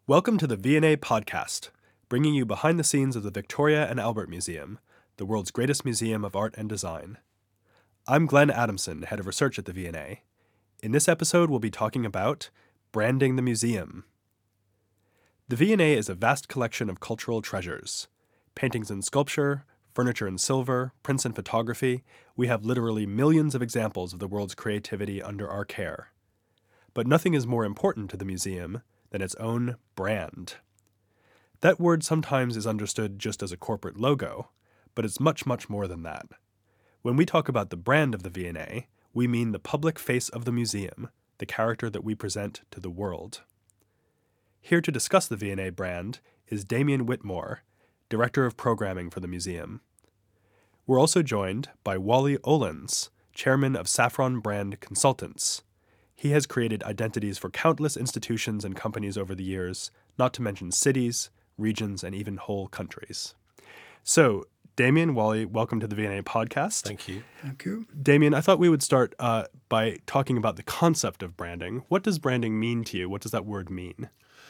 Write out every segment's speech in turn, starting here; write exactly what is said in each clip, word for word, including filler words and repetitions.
Welcome to the V and A Podcast, bringing you behind the scenes of the Victoria and Albert Museum, the world's greatest museum of art and design. I'm Glenn Adamson, head of research at the V and A. In this episode, we'll be talking about branding the museum. The V and A is a vast collection of cultural treasures. Paintings and sculpture, furniture and silver, prints and photography, we have literally millions of examples of the world's creativity under our care. But nothing is more important to the museum than its own brand. That word sometimes is understood just as a corporate logo, but it's much, much more than that. When we talk about the brand of the V and A, we mean the public face of the museum, the character that we present to the world. Here to discuss the V and A brand is Damien Whitmore, Director of Programming for the museum. We're also joined by Wally Olens, Chairman of Saffron Brand Consultants. He has created identities for countless institutions and companies over the years, not to mention cities, regions, and even whole countries. So, Damien, Wally, welcome to the V and A Podcast. Thank you. Thank you. Damien, I thought we would start uh, by talking about the concept of branding. What does branding mean to you? What does that word mean?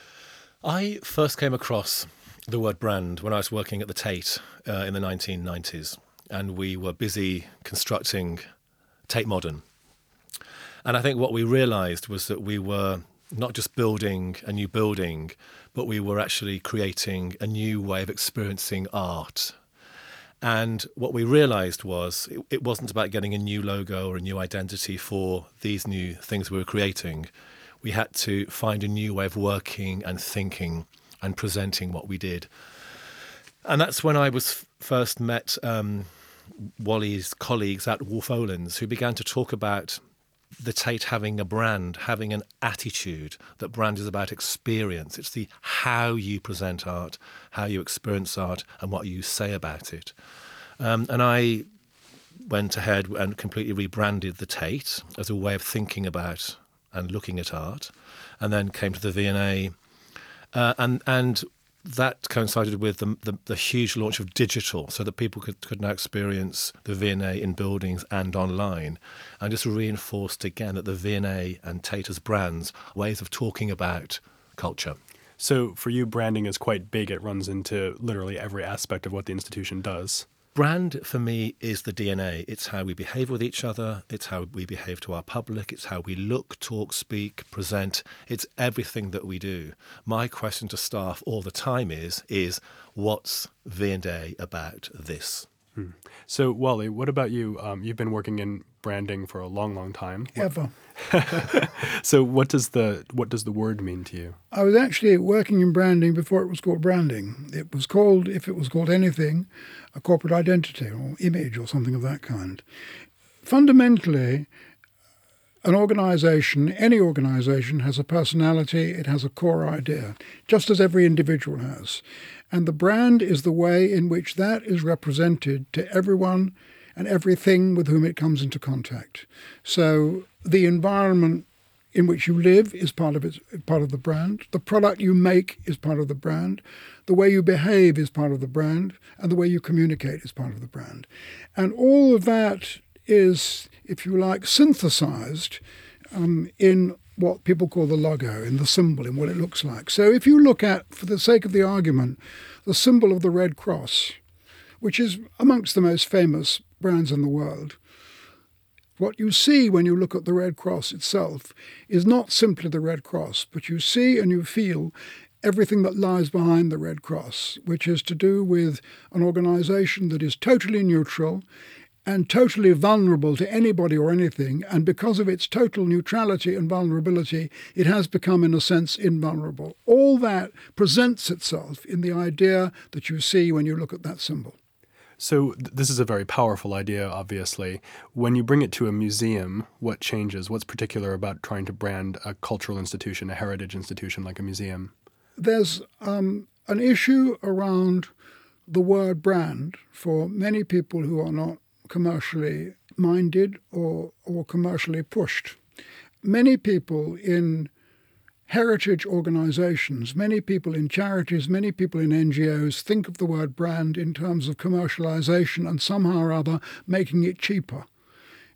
I first came across the word brand when I was working at the Tate uh, in the nineteen nineties, and we were busy constructing Tate Modern. And I think what we realised was that we were not just building a new building, but we were actually creating a new way of experiencing art. And what we realised was it, it wasn't about getting a new logo or a new identity for these new things we were creating. We had to find a new way of working and thinking and presenting what we did. And that's when I was first met um, Wally's colleagues at Wolff Olens, who began to talk about the Tate having a brand, having an attitude, that brand is about experience. It's the how you present art, how you experience art, and what you say about it. Um, and I went ahead and completely rebranded the Tate as a way of thinking about and looking at art, and then came to the V and A. Uh, and and that coincided with the, the, the huge launch of digital, so that people could, could now experience the V and A in buildings and online, and just reinforced again that the V and A and Tate as brands, ways of talking about culture. So for you, branding is quite big. It runs into literally every aspect of what the institution does. Brand, for me, is the D N A. It's how we behave with each other. It's how we behave to our public. It's how we look, talk, speak, present. It's everything that we do. My question to staff all the time is, is what's V and A about this? Hmm. So, Wally, what about you? Um, you've been working in branding for a long, long time. Ever. So what does the what does the word mean to you? I was actually working in branding before it was called branding. It was called, if it was called anything, a corporate identity or image or something of that kind. Fundamentally, an organisation, any organisation, has a personality, it has a core idea, just as every individual has. And the brand is the way in which that is represented to everyone and everything with whom it comes into contact. So the environment in which you live is part of it, part of the brand. The product you make is part of the brand. The way you behave is part of the brand. And the way you communicate is part of the brand. And all of that is, if you like, synthesized um, in what people call the logo, in the symbol, in what it looks like. So if you look at, for the sake of the argument, the symbol of the Red Cross, which is amongst the most famous brands in the world, what you see when you look at the Red Cross itself is not simply the Red Cross, but you see and you feel everything that lies behind the Red Cross, which is to do with an organisation that is totally neutral and totally vulnerable to anybody or anything, and because of its total neutrality and vulnerability, it has become, in a sense, invulnerable. All that presents itself in the idea that you see when you look at that symbol. So th- this is a very powerful idea, obviously. When you bring it to a museum, what changes? What's particular about trying to brand a cultural institution, a heritage institution like a museum? There's um, an issue around the word brand for many people who are not commercially minded or, or commercially pushed. Many people in heritage organizations, many people in charities, many people in N G Os think of the word brand in terms of commercialization and somehow or other making it cheaper.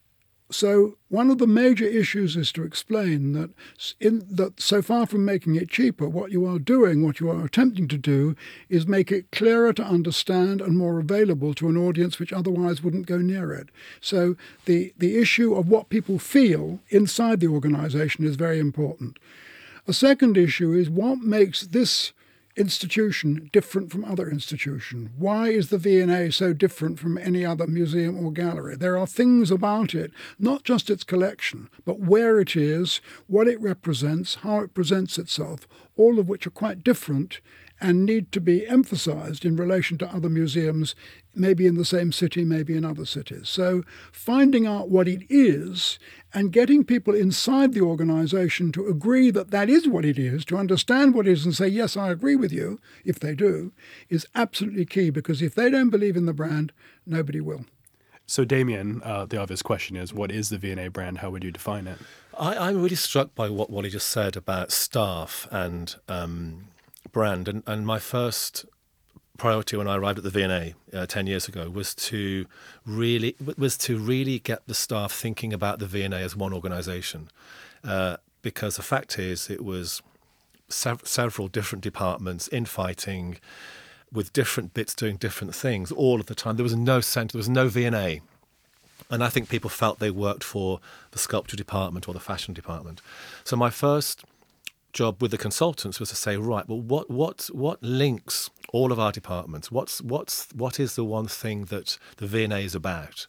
So one of the major issues is to explain that in that so far from making it cheaper, what you are doing, what you are attempting to do, is make it clearer to understand and more available to an audience which otherwise wouldn't go near it. So the, the issue of what people feel inside the organisation is very important. A second issue is what makes this institution different from other institutions. Why is the V and A so different from any other museum or gallery? There are things about it, not just its collection, but where it is, what it represents, how it presents itself, all of which are quite different and need to be emphasised in relation to other museums, maybe in the same city, maybe in other cities. So finding out what it is and getting people inside the organisation to agree that that is what it is, to understand what it is and say, yes, I agree with you, if they do, is absolutely key, because if they don't believe in the brand, nobody will. So Damien, uh, the obvious question is, what is the V and A brand? How would you define it? I, I'm really struck by what Wally just said about staff and um, brand. And, and my first priority when I arrived at the V and A uh, ten years ago was to really was to really get the staff thinking about the V and A as one organisation, uh, because the fact is it was sev- several different departments infighting, with different bits doing different things all of the time. There was no centre, there was no V and A. And I think people felt they worked for the sculpture department or the fashion department. So my first job with the consultants was to say, right, well, what what what links all of our departments? What's what's what is the one thing that the V and A is about?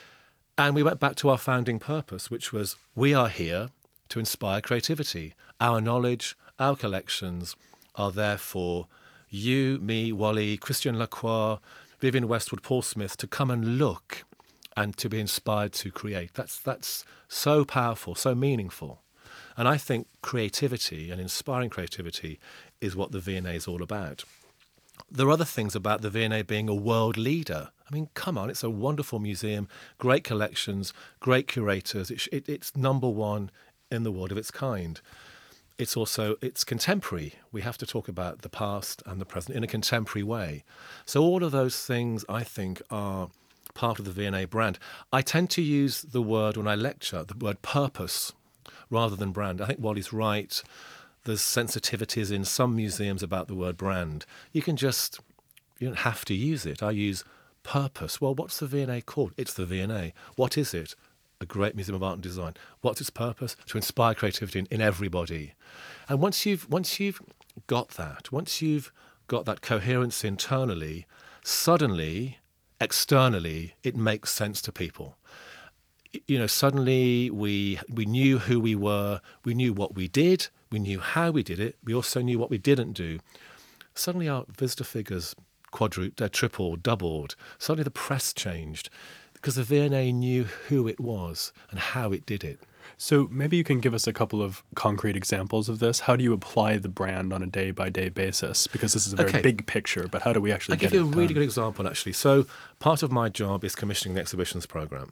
And we went back to our founding purpose, which was we are here to inspire creativity. Our knowledge, our collections are there for you, me, Wally, Christian Lacroix, Vivienne Westwood, Paul Smith to come and look and to be inspired to create. That's that's so powerful, so meaningful. And I think creativity and inspiring creativity is what the V and A is all about. There are other things about the V and A being a world leader. I mean, come on, it's a wonderful museum, great collections, great curators. It, it, it's number one in the world of its kind. It's also, it's contemporary. We have to talk about the past and the present in a contemporary way. So all of those things, I think, are part of the V and A brand. I tend to use the word, when I lecture, the word purpose rather than brand. I think Wally's right. There's sensitivities in some museums about the word brand. You can just, you don't have to use it. I use purpose. Well, what's the V and A called? It's the V and A. What is it? A great museum of art and design. What's its purpose? To inspire creativity in, in everybody. And once you've once you've got that, once you've got that coherence internally, suddenly, externally, it makes sense to people. You know, suddenly we we knew who we were, we knew what we did, we knew how we did it, we also knew what we didn't do. Suddenly our visitor figures quadrupled, uh, tripled, doubled. Suddenly the press changed because the V and A knew who it was and how it did it. So maybe you can give us a couple of concrete examples of this. How do you apply the brand on a day-by-day basis? Because this is a very Okay. big picture, but how do we actually I'll get give you it a really done? good example, actually. So part of my job is commissioning the exhibitions program.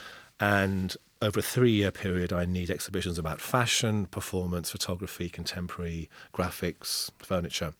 And over a three-year period, I need exhibitions about fashion, performance, photography, contemporary, graphics, furniture.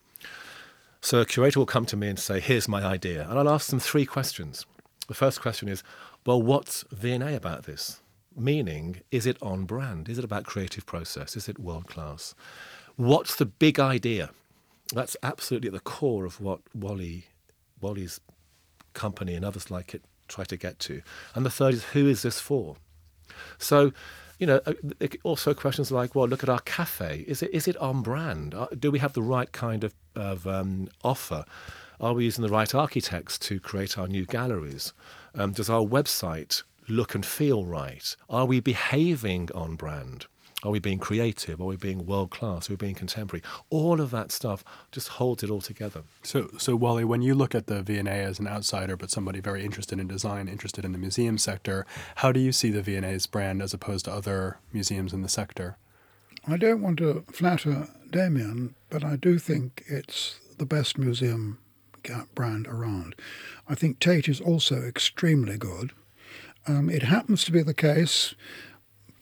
So a curator will come to me and say, here's my idea. And I'll ask them three questions. The first question is, well, what's V and A about this? Meaning, is it on brand? Is it about creative process? Is it world-class? What's the big idea? That's absolutely at the core of what Wally, Wally's company and others like it try to get to. And the third is, who is this for? So, you know, also questions like, well, look at our cafe. Is it is it on brand? Do we have the right kind of, of um, offer? Are we using the right architects to create our new galleries? Um, does our website look and feel right? Are we behaving on brand? Are we being creative? Are we being world-class? Are we being contemporary? All of that stuff just holds it all together. So, so Wally, when you look at the V and A as an outsider, but somebody very interested in design, interested in the museum sector, how do you see the V and A's brand as opposed to other museums in the sector? I don't want to flatter Damien, but I do think it's the best museum brand around. I think Tate is also extremely good. Um, it happens to be the case,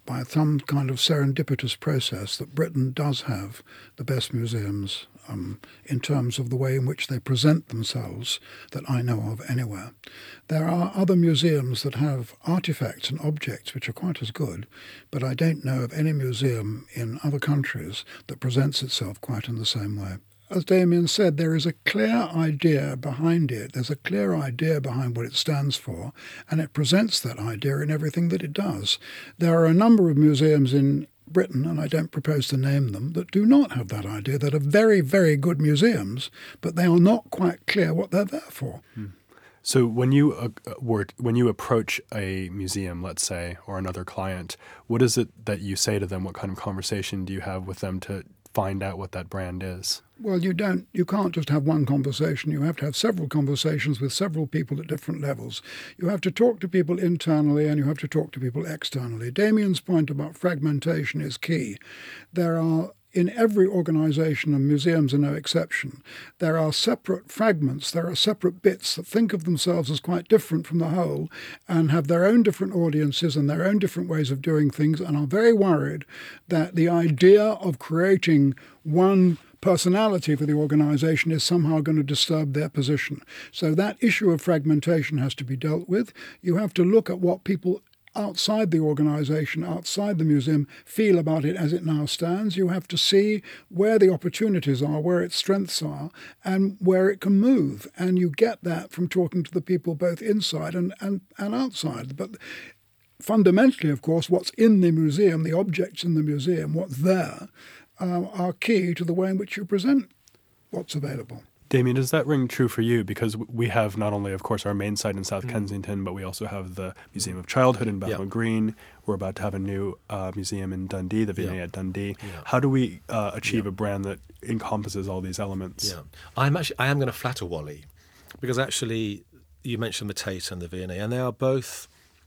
by some kind of serendipitous process, that Britain does have the best museums um, in terms of the way in which they present themselves that I know of anywhere. There are other museums that have artifacts and objects which are quite as good, but I don't know of any museum in other countries that presents itself quite in the same way. As Damien said, there is a clear idea behind it. There's a clear idea behind what it stands for, and it presents that idea in everything that it does. There are a number of museums in Britain, and I don't propose to name them, that do not have that idea, that are very, very good museums, but they are not quite clear what they're there for. Hmm. So when you uh, were when you approach a museum, let's say, or another client, what is it that you say to them? What kind of conversation do you have with them to find out what that brand is? Well, you don't. You can't just have one conversation. You have to have several conversations with several people at different levels. You have to talk to people internally and you have to talk to people externally. Damien's point about fragmentation is key. There are, in every organisation, and museums are no exception, there are separate fragments, there are separate bits that think of themselves as quite different from the whole and have their own different audiences and their own different ways of doing things, and are very worried that the idea of creating one personality for the organisation is somehow going to disturb their position. So that issue of fragmentation has to be dealt with. You have to look at what people outside the organisation, outside the museum, feel about it as it now stands. You have to see where the opportunities are, where its strengths are, and where it can move. And you get that from talking to the people both inside and, and, and outside. But fundamentally, of course, what's in the museum, the objects in the museum, what's there, uh, are key to the way in which you present what's available. Damien, does that ring true for you? Because we have not only, of course, our main site in South mm. Kensington, but we also have the Museum of Childhood in Bethnal yep. Green. We're about to have a new uh, museum in Dundee, the V and A yep. at Dundee. Yep. How do we uh, achieve yep. a brand that encompasses all these elements? Yeah, I'm actually I am going to flatter Wally, because actually you mentioned the Tate and the V and A, and they are both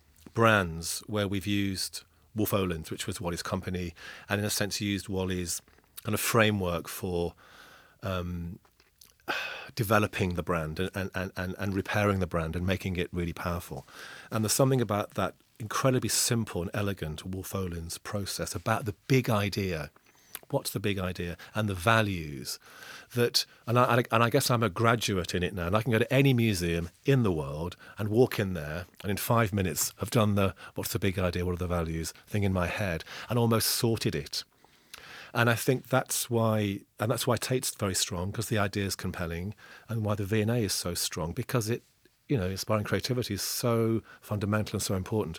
brands where we've used Wolff Olins, which was Wally's company, and in a sense used Wally's kind of framework for um, developing the brand and, and, and, and repairing the brand and making it really powerful. And there's something about that incredibly simple and elegant Wolff Olins process about the big idea. What's the big idea? And the values that, and I, and I guess I'm a graduate in it now, and I can go to any museum in the world and walk in there and in five minutes have done the what's the big idea, what are the values thing in my head and almost sorted it. And I think that's why, and that's why Tate's very strong, because the idea is compelling, and why the V and A is so strong, because it, you know, inspiring creativity is so fundamental and so important.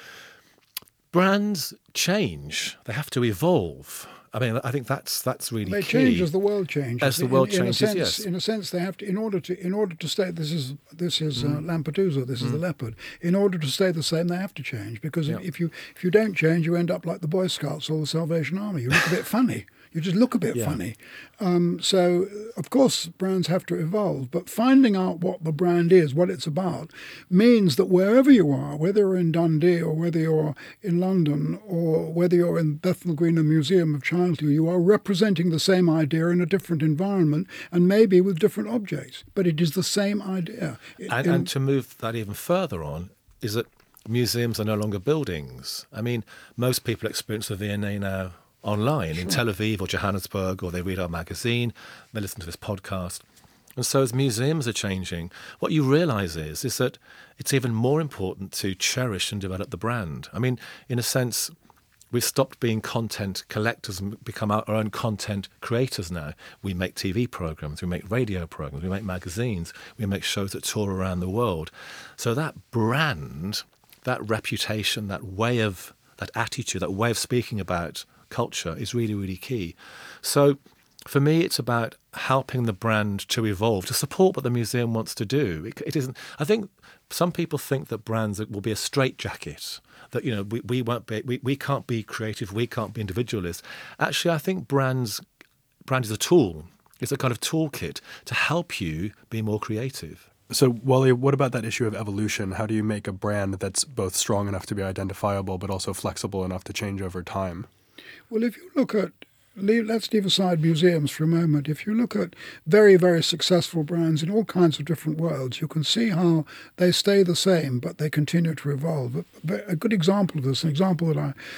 Brands change; they have to evolve. I mean, I think that's that's really they key. change as the world changes. As the world in, in changes, a sense, yes. In a sense, they have to, in order to, in order to stay. This is this is Mm. uh, Lampedusa. This Mm. is the leopard. In order to stay the same, they have to change, because Yeah. if you if you don't change, you end up like the Boy Scouts or the Salvation Army. You look a bit funny. You just look a bit Yeah. funny. Um, so, of course, brands have to evolve, but finding out what the brand is, what it's about, means that wherever you are, whether you're in Dundee or whether you're in London or whether you're in Bethnal Green and Museum of Childhood, you are representing the same idea in a different environment and maybe with different objects, but it is the same idea. And, In- and to move that even further on is that museums are no longer buildings. I mean, most people experience the V and A now online in Tel Aviv or Johannesburg, or they read our magazine, they listen to this podcast. And so as museums are changing, what you realise is, is that it's even more important to cherish and develop the brand. I mean, in a sense, we've stopped being content collectors and become our own content creators now. We make T V programmes, we make radio programmes, we make magazines, we make shows that tour around the world. So that brand, that reputation, that way of, that attitude, that way of speaking about culture is really, really key. So for me, it's about helping the brand to evolve, to support what the museum wants to do. It, it isn't. I think some people think that brands will be a straitjacket, that, you know, we, we won't be, we, we can't be creative, we can't be individualists. Actually, I think brands, brand is a tool. It's a kind of toolkit to help you be more creative. So, Wally, what about that issue of evolution? How do you make a brand that's both strong enough to be identifiable but also flexible enough to change over time? Well, if you look at, leave, let's leave aside museums for a moment. If you look at very, very successful brands in all kinds of different worlds, you can see how they stay the same, but they continue to evolve. But a good example of this, an example that I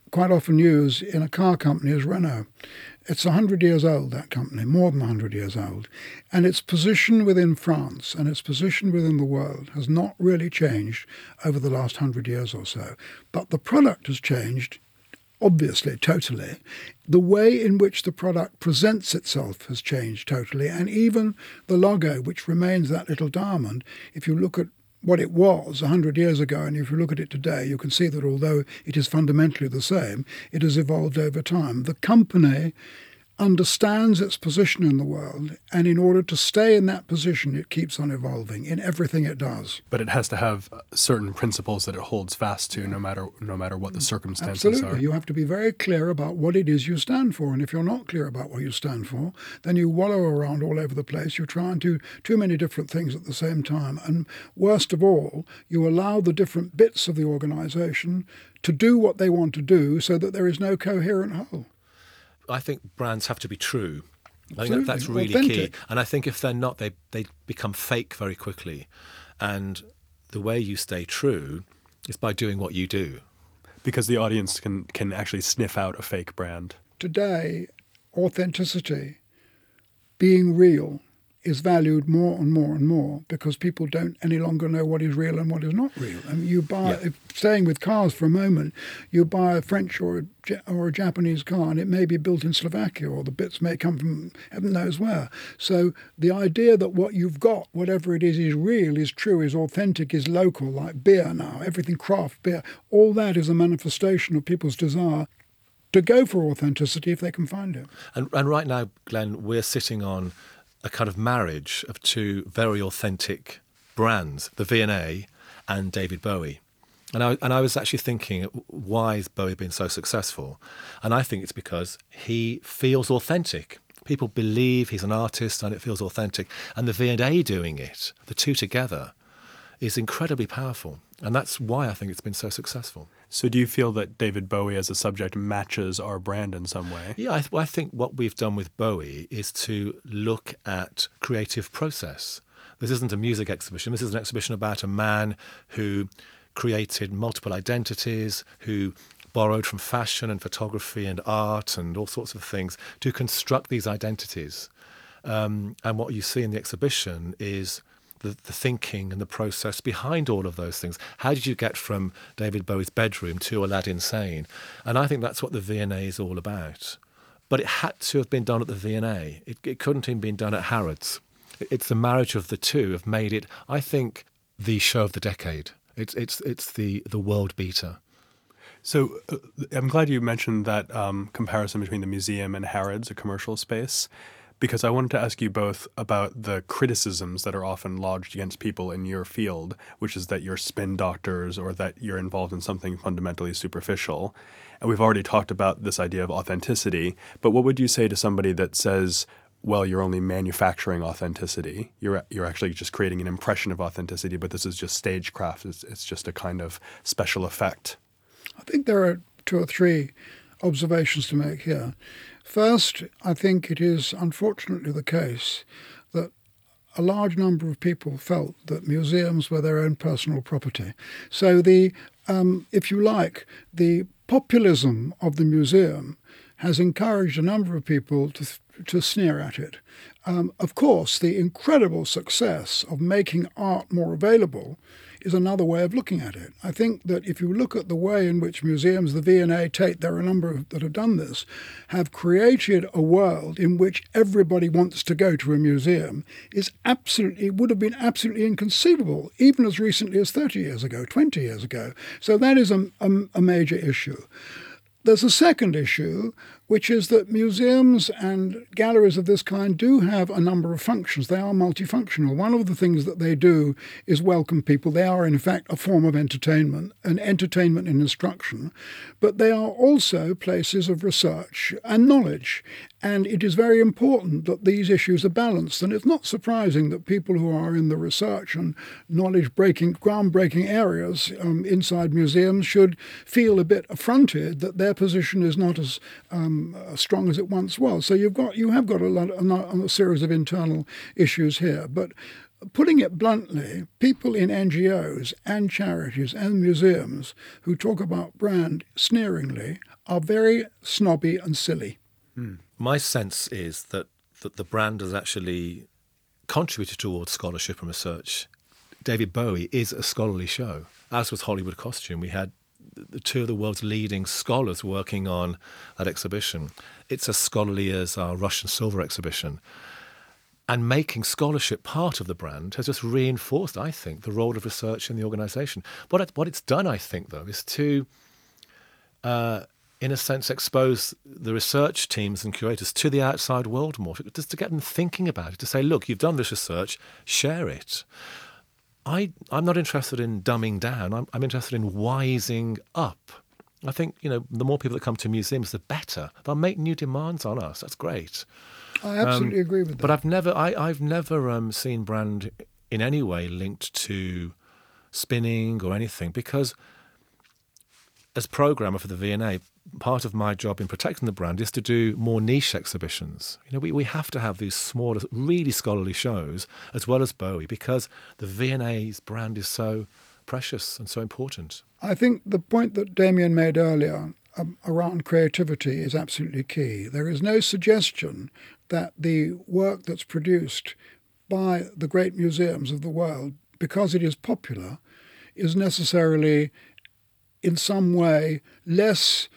quite often use in a car company is Renault. It's one hundred years old, that company, more than one hundred years old. And its position within France and its position within the world has not really changed over the last one hundred years or so. But the product has changed, obviously, totally. The way in which the product presents itself has changed totally. And even the logo, which remains that little diamond, if you look at what it was one hundred years ago, and if you look at it today, you can see that although it is fundamentally the same, it has evolved over time. The company understands its position in the world, and in order to stay in that position, it keeps on evolving in everything it does. But it has to have certain principles that it holds fast to, no matter no matter what the circumstances Absolutely. are. You have to be very clear about what it is you stand for, and if you're not clear about what you stand for, then you wallow around all over the place. You try and do too many different things at the same time, and worst of all, you allow the different bits of the organisation to do what they want to do so that there is no coherent whole. I think brands have to be true. I Absolutely. think that, that's really Authentic. key. And I think if they're not, they they become fake very quickly. And the way you stay true is by doing what you do. Because the audience can, can actually sniff out a fake brand. Today, authenticity, being real, is valued more and more and more because people don't any longer know what is real and what is not real. I mean, you buy, Yeah. if, staying with cars for a moment, you buy a French or a, Ja- or a Japanese car and it may be built in Slovakia or the bits may come from heaven knows where. So the idea that what you've got, whatever it is, is real, is true, is authentic, is local, like beer now, everything craft beer, all that is a manifestation of people's desire to go for authenticity if they can find it. And, and right now, Glenn, we're sitting on a kind of marriage of two very authentic brands, the V and A and David Bowie. And I, and I was actually thinking, why has Bowie been so successful? And I think it's because he feels authentic. People believe he's an artist and it feels authentic. And the V and A doing it, the two together, is incredibly powerful. And that's why I think it's been so successful. So do you feel that David Bowie as a subject matches our brand in some way? Yeah, I, th- I think what we've done with Bowie is to look at creative process. This isn't a music exhibition. This is an exhibition about a man who created multiple identities, who borrowed from fashion and photography and art and all sorts of things to construct these identities. Um, and what you see in the exhibition is the, the thinking and the process behind all of those things. How did you get from David Bowie's bedroom to Aladdin Sane? And I think that's what the V and A is all about. But it had to have been done at the V and A. It, it couldn't have been done at Harrods. It's the marriage of the two have made it, I think, the show of the decade. It's it's it's the, the world beater. So uh, I'm glad you mentioned that um, comparison between the museum and Harrods, a commercial space, because I wanted to ask you both about the criticisms that are often lodged against people in your field, which is that you're spin doctors or that you're involved in something fundamentally superficial. And we've already talked about this idea of authenticity, but what would you say to somebody that says, well, you're only manufacturing authenticity. You're you're actually just creating an impression of authenticity, but this is just stagecraft. It's, it's just a kind of special effect. I think there are two or three observations to make here. First, I think it is unfortunately the case that a large number of people felt that museums were their own personal property. So the, um, if you like, the populism of the museum has encouraged a number of people to to sneer at it. Um, of course, the incredible success of making art more available is another way of looking at it. I think that if you look at the way in which museums, the V and A, Tate, there are a number of, that have done this, have created a world in which everybody wants to go to a museum, is absolutely, would have been absolutely inconceivable, even as recently as thirty years ago, twenty years ago. So that is a, a, a major issue. There's a second issue, which is that museums and galleries of this kind do have a number of functions. They are multifunctional. One of the things that they do is welcome people. They are, in fact, a form of entertainment, an entertainment and instruction. But they are also places of research and knowledge. And it is very important that these issues are balanced. And it's not surprising that people who are in the research and knowledge-breaking, groundbreaking areas um, inside museums should feel a bit affronted that their position is not as um, as strong as it once was. So you've got you have got a, lot, a, a series of internal issues here. But putting it bluntly, people in N G Os and charities and museums who talk about brand sneeringly are very snobby and silly. My sense is that, that the brand has actually contributed towards scholarship and research. David Bowie is a scholarly show, as was Hollywood Costume. We had the two of the world's leading scholars working on that exhibition. It's as scholarly as our Russian Silver exhibition. And making scholarship part of the brand has just reinforced, I think, the role of research in the organisation. What, it, what it's done, I think, though, is to, uh, in a sense, expose the research teams and curators to the outside world more, just to get them thinking about it, to say, look, you've done this research, share it. I, I'm not interested in dumbing down. I'm, I'm interested in wising up. I think, you know, the more people that come to museums, the better. They'll make new demands on us. That's great. I absolutely um, agree with that. But I've never, I, I've never um, seen brand in any way linked to spinning or anything, because as programmer for the V and A, part of my job in protecting the brand is to do more niche exhibitions. You know, we, we have to have these smaller, really scholarly shows as well as Bowie, because the V and A's brand is so precious and so important. I think the point that Damien made earlier um, around creativity is absolutely key. There is no suggestion that the work that's produced by the great museums of the world, because it is popular, is necessarily in some way less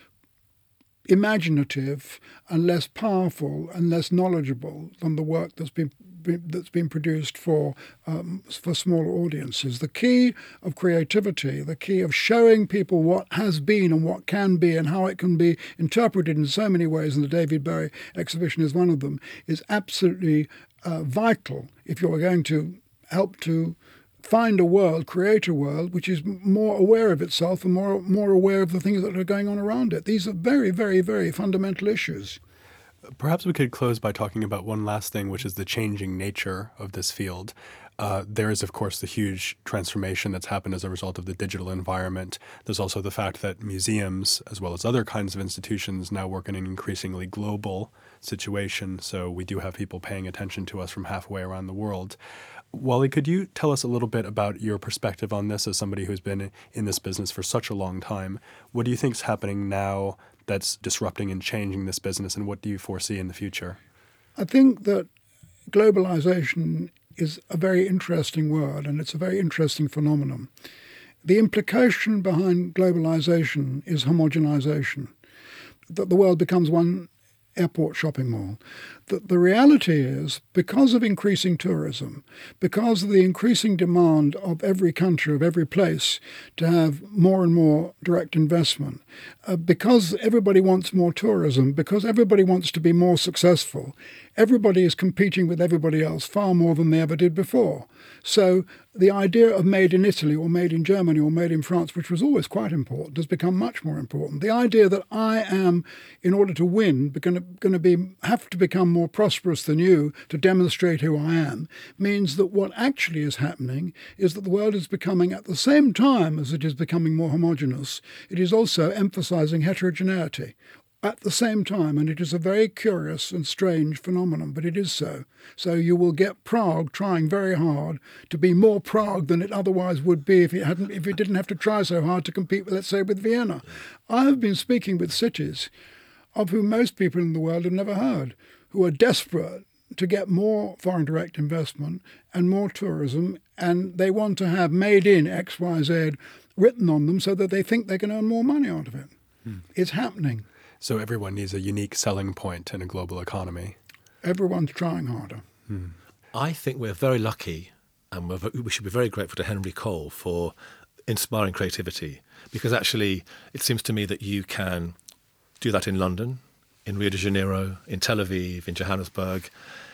imaginative and less powerful and less knowledgeable than the work that's been that's been produced for um, for smaller audiences. The key of creativity, the key of showing people what has been and what can be and how it can be interpreted in so many ways, and the David Bowie exhibition is one of them, is absolutely uh, vital if you're going to help to find a world, create a world which is more aware of itself and more more aware of the things that are going on around it. These are very, very, very fundamental issues. Perhaps we could close by talking about one last thing, which is the changing nature of this field. Uh, there is, of course, the huge transformation that's happened as a result of the digital environment. There's also the fact that museums, as well as other kinds of institutions, now work in an increasingly global situation. So we do have people paying attention to us from halfway around the world. Wally, could you tell us a little bit about your perspective on this as somebody who's been in this business for such a long time? What do you think is happening now that's disrupting and changing this business, and what do you foresee in the future? I think that globalization is a very interesting word, and it's a very interesting phenomenon. The implication behind globalization is homogenization, that the world becomes one airport shopping mall. The, the reality is, because of increasing tourism, because of the increasing demand of every country, of every place, to have more and more direct investment, uh, because everybody wants more tourism, because everybody wants to be more successful, everybody is competing with everybody else far more than they ever did before. So the idea of made in Italy or made in Germany or made in France, which was always quite important, has become much more important. The idea that I am, in order to win, going to, going to be have to become more prosperous than you to demonstrate who I am, means that what actually is happening is that the world is becoming, at the same time as it is becoming more homogeneous, it is also emphasizing heterogeneity at the same time, and it is a very curious and strange phenomenon, but it is so. So you will get Prague trying very hard to be more Prague than it otherwise would be if it hadn't, if it didn't have to try so hard to compete with, let's say, with Vienna. I have been speaking with cities of whom most people in the world have never heard, who are desperate to get more foreign direct investment and more tourism, and they want to have made in X Y Z written on them so that they think they can earn more money out of it. Hmm. It's happening. So everyone needs a unique selling point in a global economy. Everyone's trying harder. Hmm. I think we're very lucky, and we're, we should be very grateful to Henry Cole for inspiring creativity, because actually it seems to me that you can do that in London, in Rio de Janeiro, in Tel Aviv, in Johannesburg.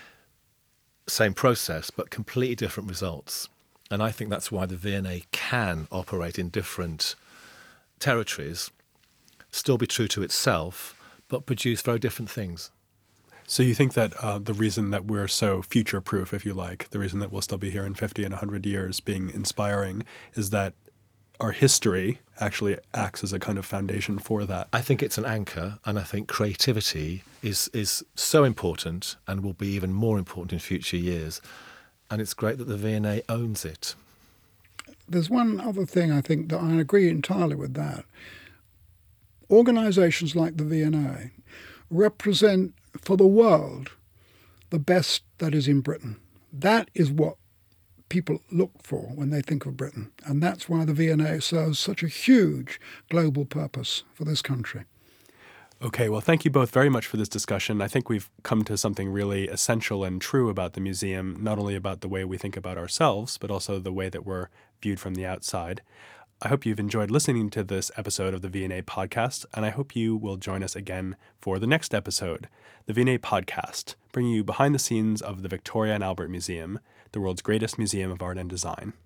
Same process, but completely different results. And I think that's why the V and A can operate in different territories, still be true to itself, but produce very different things. So you think that uh, the reason that we're so future-proof, if you like, the reason that we'll still be here in fifty and one hundred years being inspiring, is that our history actually acts as a kind of foundation for that? I think it's an anchor, and I think creativity is is so important and will be even more important in future years. And it's great that the V and A owns it. There's one other thing I think that I agree entirely with that. organisations like the V and A represent for the world the best that is in Britain. That is what people look for when they think of Britain. And that's why the V and A serves such a huge global purpose for this country. Okay, well, thank you both very much for this discussion. I think we've come to something really essential and true about the museum, not only about the way we think about ourselves, but also the way that we're viewed from the outside. I hope you've enjoyed listening to this episode of the V and A Podcast, and I hope you will join us again for the next episode, the V and A Podcast, bringing you behind the scenes of the Victoria and Albert Museum, the world's greatest museum of art and design.